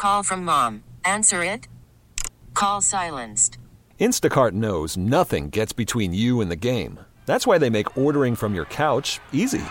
Call from mom. Answer it. Call silenced. Instacart knows nothing gets between you and the game. That's why they make ordering from your couch easy.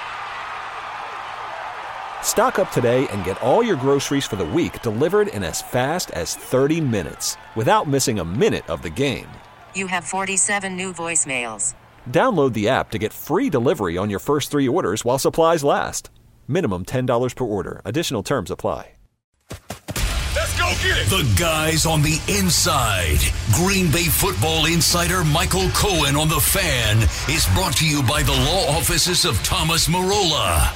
Stock up today and get all your groceries for the week delivered in as fast as 30 minutes without missing a minute of the game. You have 47 new voicemails. Download the app to get free delivery on your first 3 orders while supplies last. Minimum $10 per order. Additional terms apply. Let's go get it! The guys on the inside. Green Bay football insider Michael Cohen on The Fan is brought to you by the law offices of Thomas Marola.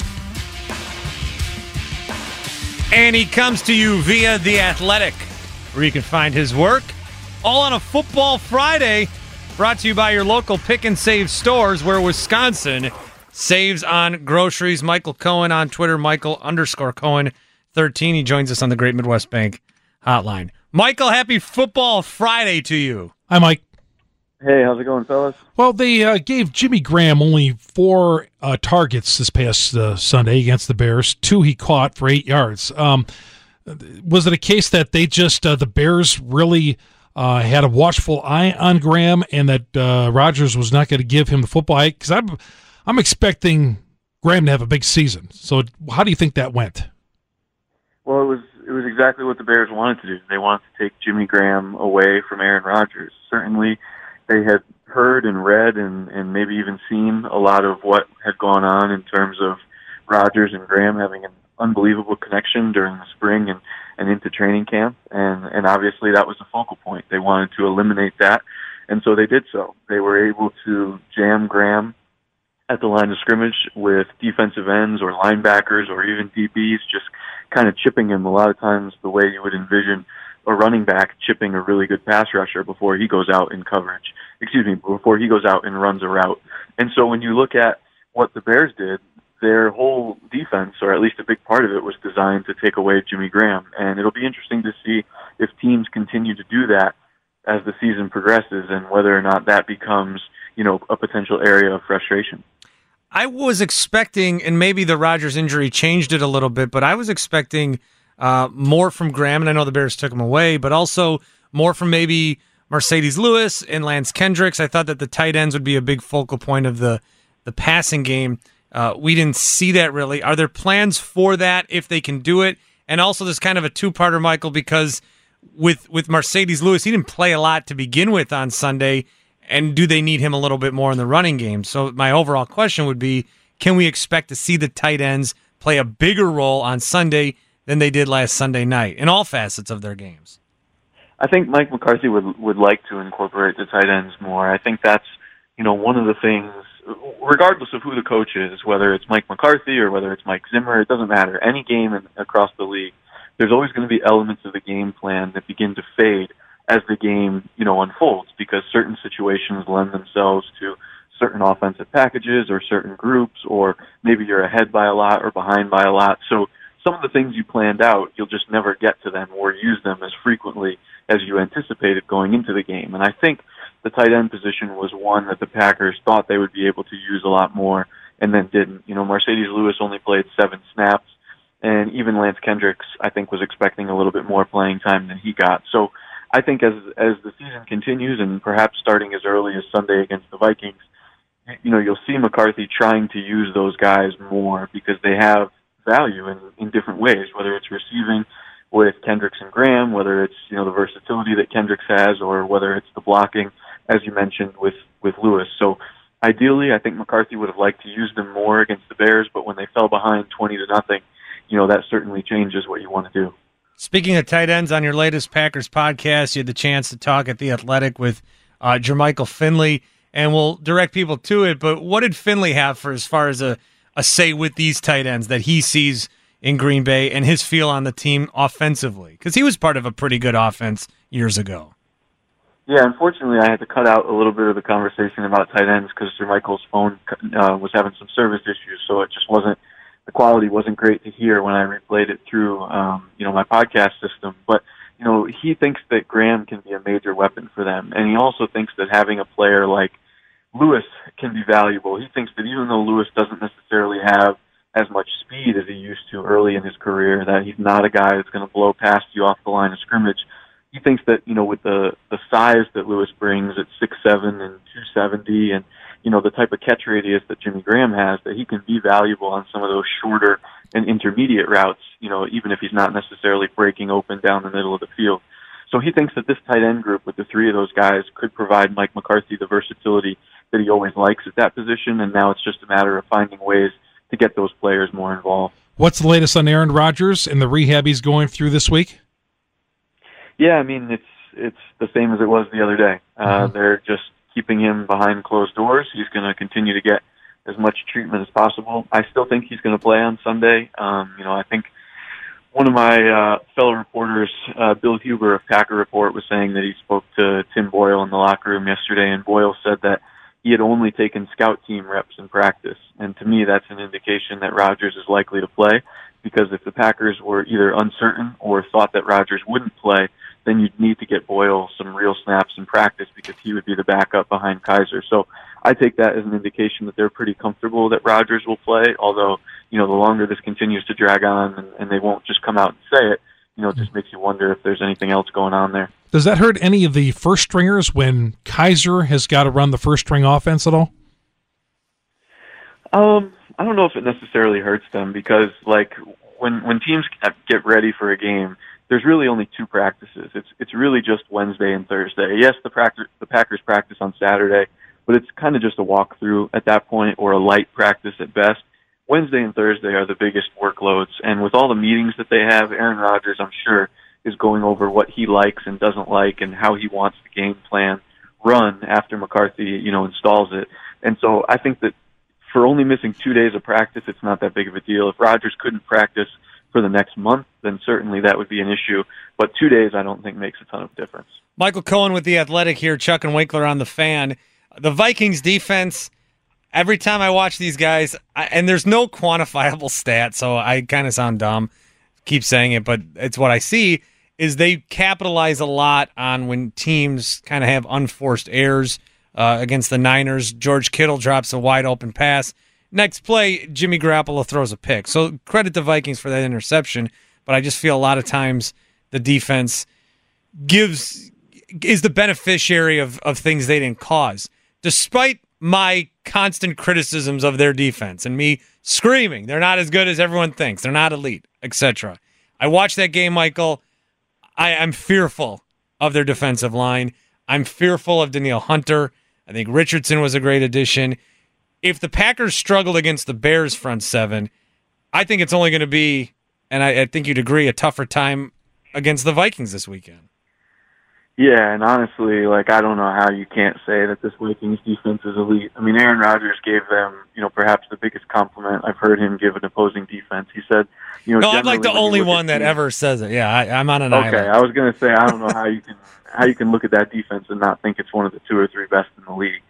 And he comes to you via The Athletic, where you can find his work all on a Football Friday, brought to you by your local pick and save stores, where Wisconsin saves on groceries. Michael Cohen on Twitter, Michael_Cohen13. He joins us on the Great Midwest Bank hotline. Michael, happy Football Friday to you. Hi, Mike. Hey, how's it going, fellas? Well, they gave Jimmy Graham only 4 targets this past Sunday against the Bears. 2 he caught for 8 yards. Was it a case that they just the Bears really had a watchful eye on Graham, and that Rodgers was not going to give him the football? Because I'm expecting Graham to have a big season. So how do you think that went? Well, it was exactly what the Bears wanted to do. They wanted to take Jimmy Graham away from Aaron Rodgers. Certainly, they had heard and read and maybe even seen a lot of what had gone on in terms of Rodgers and Graham having an unbelievable connection during the spring and into training camp. And obviously that was the focal point. They wanted to eliminate that, and so they did so. They were able to jam Graham at the line of scrimmage with defensive ends or linebackers or even DBs, just kind of chipping him a lot of times the way you would envision a running back chipping a really good pass rusher before he goes out in coverage. Before he goes out and runs a route. And so when you look at what the Bears did, their whole defense, or at least a big part of it, was designed to take away Jimmy Graham. And it'll be interesting to see if teams continue to do that as the season progresses and whether or not that becomes, a potential area of frustration. I was expecting, and maybe the Rodgers injury changed it a little bit, but I was expecting more from Graham, and I know the Bears took him away, but also more from maybe Mercedes Lewis and Lance Kendricks. I thought that the tight ends would be a big focal point of the passing game. We didn't see that really. Are there plans for that if they can do it? And also there's kind of a two-parter, Michael, because with Mercedes Lewis, he didn't play a lot to begin with on Sunday, and do they need him a little bit more in the running game? So my overall question would be, can we expect to see the tight ends play a bigger role on Sunday than they did last Sunday night in all facets of their games? I think Mike McCarthy would like to incorporate the tight ends more. I think that's, one of the things, regardless of who the coach is, whether it's Mike McCarthy or whether it's Mike Zimmer, it doesn't matter. Any game across the league, there's always going to be elements of the game plan that begin to fade as the game, unfolds, because certain situations lend themselves to certain offensive packages or certain groups, or maybe you're ahead by a lot or behind by a lot. So some of the things you planned out, you'll just never get to them or use them as frequently as you anticipated going into the game. And I think the tight end position was one that the Packers thought they would be able to use a lot more and then didn't. Mercedes Lewis only played 7 snaps, and even Lance Kendricks, I think, was expecting a little bit more playing time than he got. So I think as the season continues, and perhaps starting as early as Sunday against the Vikings, you'll see McCarthy trying to use those guys more because they have value in different ways, whether it's receiving with Kendricks and Graham, whether it's, the versatility that Kendricks has, or whether it's the blocking, as you mentioned, with Lewis. So ideally, I think McCarthy would have liked to use them more against the Bears, but when they fell behind 20-0, that certainly changes what you want to do. Speaking of tight ends, on your latest Packers podcast, you had the chance to talk at The Athletic with Jermichael Finley, and we'll direct people to it, but what did Finley have for as far as a say with these tight ends that he sees in Green Bay and his feel on the team offensively? Because he was part of a pretty good offense years ago. Yeah, unfortunately, I had to cut out a little bit of the conversation about tight ends because Jermichael's phone was having some service issues, so it just wasn't, the quality wasn't great to hear when I replayed it through, my podcast system. But, he thinks that Graham can be a major weapon for them, and he also thinks that having a player like Lewis can be valuable. He thinks that even though Lewis doesn't necessarily have as much speed as he used to early in his career, that he's not a guy that's going to blow past you off the line of scrimmage. He thinks that, with the size that Lewis brings at 6'7" and 270 and, the type of catch radius that Jimmy Graham has, that he can be valuable on some of those shorter and intermediate routes, even if he's not necessarily breaking open down the middle of the field. So he thinks that this tight end group with the three of those guys could provide Mike McCarthy the versatility that he always likes at that position, and now it's just a matter of finding ways to get those players more involved. What's the latest on Aaron Rodgers and the rehab he's going through this week? Yeah, I mean, it's the same as it was the other day. They're just keeping him behind closed doors. He's going to continue to get as much treatment as possible. I still think he's going to play on Sunday. I think one of my fellow reporters, Bill Huber of Packer Report, was saying that he spoke to Tim Boyle in the locker room yesterday, and Boyle said that he had only taken scout team reps in practice. And to me, that's an indication that Rodgers is likely to play, because if the Packers were either uncertain or thought that Rodgers wouldn't play, then you'd need to get Boyle some real snaps in practice, because he would be the backup behind Kaiser. So I take that as an indication that they're pretty comfortable that Rodgers will play, although, the longer this continues to drag on and they won't just come out and say it, it just makes you wonder if there's anything else going on there. Does that hurt any of the first stringers when Kaiser has got to run the first string offense at all? I don't know if it necessarily hurts them, because when teams get ready for a game, there's really only two practices. It's really just Wednesday and Thursday. Yes, the Packers practice on Saturday, but it's kind of just a walkthrough at that point, or a light practice at best. Wednesday and Thursday are the biggest workloads, and with all the meetings that they have, Aaron Rodgers, I'm sure, is going over what he likes and doesn't like and how he wants the game plan run after McCarthy, installs it. And so I think that for only missing 2 days of practice, it's not that big of a deal. If Rodgers couldn't practice for the next month, then certainly that would be an issue. But 2 days, I don't think makes a ton of difference. Michael Cohen with The Athletic here, Chuck and Winkler on The Fan. The Vikings defense, every time I watch these guys, and there's no quantifiable stat, so I kind of sound dumb, keep saying it, but it's what I see, is they capitalize a lot on when teams kind of have unforced errors. Against the Niners, George Kittle drops a wide open pass. Next play, Jimmy Garoppolo throws a pick. So credit the Vikings for that interception, but I just feel a lot of times the defense is the beneficiary of things they didn't cause. Despite my constant criticisms of their defense and me screaming, they're not as good as everyone thinks, they're not elite, etc. I watched that game, Michael. I'm fearful of their defensive line. I'm fearful of Danielle Hunter. I think Richardson was a great addition. If the Packers struggled against the Bears front seven, I think it's only going to be, and I think you'd agree, a tougher time against the Vikings this weekend. Yeah, and honestly, I don't know how you can't say that this Vikings defense is elite. I mean, Aaron Rodgers gave them, perhaps the biggest compliment I've heard him give an opposing defense. He said, no, I'm like the only one that ever says it. Yeah, I'm on an island. Okay, I was going to say, I don't know how you can look at that defense and not think it's one of the 2 or 3 best in the league.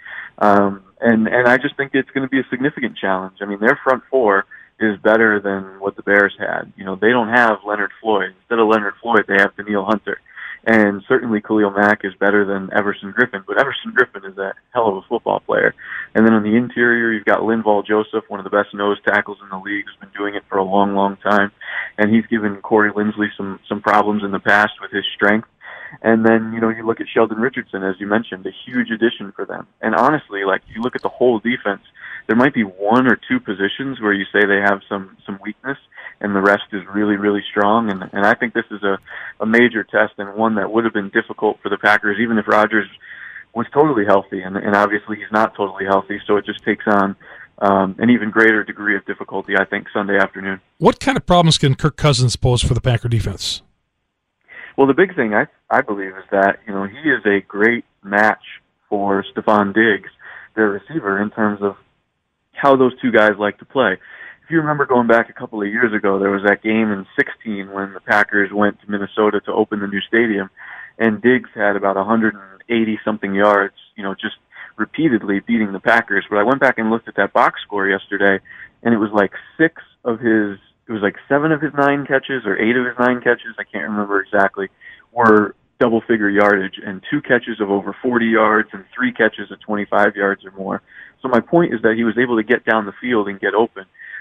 And I just think it's going to be a significant challenge. I mean, their front four is better than what the Bears had. They don't have Leonard Floyd. Instead of Leonard Floyd, they have Danielle Hunter. And certainly Khalil Mack is better than Everson Griffin, but Everson Griffin is a hell of a football player. And then on the interior, you've got Linval Joseph, one of the best nose tackles in the league, who's been doing it for a long, long time. And he's given Corey Linsley some problems in the past with his strength. And then, you look at Sheldon Richardson, as you mentioned, a huge addition for them. And honestly, if you look at the whole defense, there might be 1 or 2 positions where you say they have some weakness, and the rest is really, really strong. And I think this is a major test, and one that would have been difficult for the Packers, even if Rodgers was totally healthy. And obviously he's not totally healthy, so it just takes on an even greater degree of difficulty, I think, Sunday afternoon. What kind of problems can Kirk Cousins pose for the Packer defense? Well, the big thing I believe is that, he is a great match for Stephon Diggs, their receiver, in terms of how those two guys like to play. If you remember going back a couple of years ago, there was that game in 2016 when the Packers went to Minnesota to open the new stadium, and Diggs had about 180-something yards, just repeatedly beating the Packers. But I went back and looked at that box score yesterday, and it was 7 of his 9 catches or 8 of his 9 catches, I can't remember exactly, were double-figure yardage, and 2 catches of over 40 yards and 3 catches of 25 yards or more. So my point is that he was able to get down the field and get open.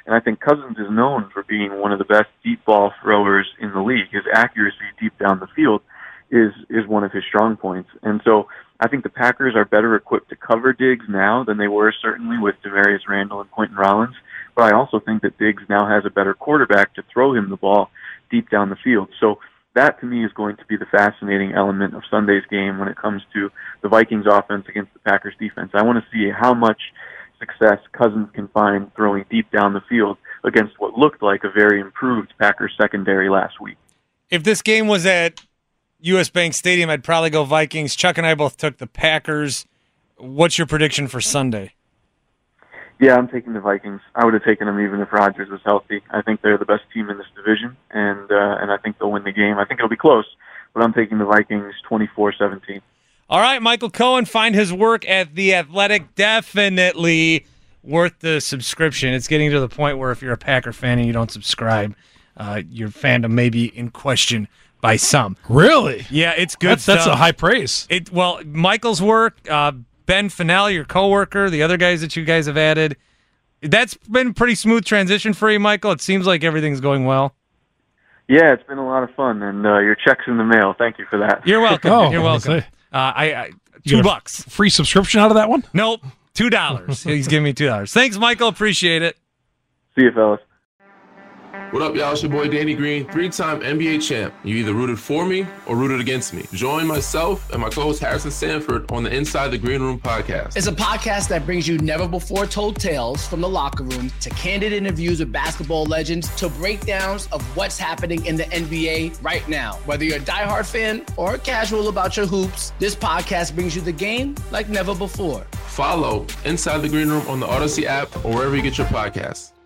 And I think Cousins is known for being one of the best deep ball throwers in the league. His accuracy deep down the field is one of his strong points. And so I think the Packers are better equipped to cover Diggs now than they were certainly with Demarius Randall and Quentin Rollins. But I also think that Diggs now has a better quarterback to throw him the ball deep down the field. So that, to me, is going to be the fascinating element of Sunday's game when it comes to the Vikings offense against the Packers defense. I want to see how much success Cousins can find throwing deep down the field against what looked like a very improved Packers secondary last week. If this game was at U.S. Bank Stadium, I'd probably go Vikings. Chuck and I both took the Packers. What's your prediction for Sunday? Yeah, I'm taking the Vikings. I would have taken them even if Rodgers was healthy. I think they're the best team in this division, and I think they'll win the game. I think it'll be close, but I'm taking the Vikings 24-17. All right, Michael Cohen, find his work at The Athletic. Definitely worth the subscription. It's getting to the point where if you're a Packer fan and you don't subscribe, your fandom may be in question by some. Really? Yeah, it's good stuff. That's a high praise. Well, Michael's work, Ben Fennell, your coworker, the other guys that you guys have added, that's been a pretty smooth transition for you, Michael. It seems like everything's going well. Yeah, it's been a lot of fun, and your check's in the mail. Thank you for that. You're welcome. Oh, You're welcome. I $2. Free subscription out of that one? Nope, $2. He's giving me $2. Thanks, Michael. Appreciate it. See you, fellas. What up, y'all? It's your boy Danny Green, 3-time NBA champ. You either rooted for me or rooted against me. Join myself and my co-host Harrison Sanford on the Inside the Green Room podcast. It's a podcast that brings you never-before-told tales from the locker room to candid interviews with basketball legends to breakdowns of what's happening in the NBA right now. Whether you're a diehard fan or casual about your hoops, this podcast brings you the game like never before. Follow Inside the Green Room on the Odyssey app or wherever you get your podcasts.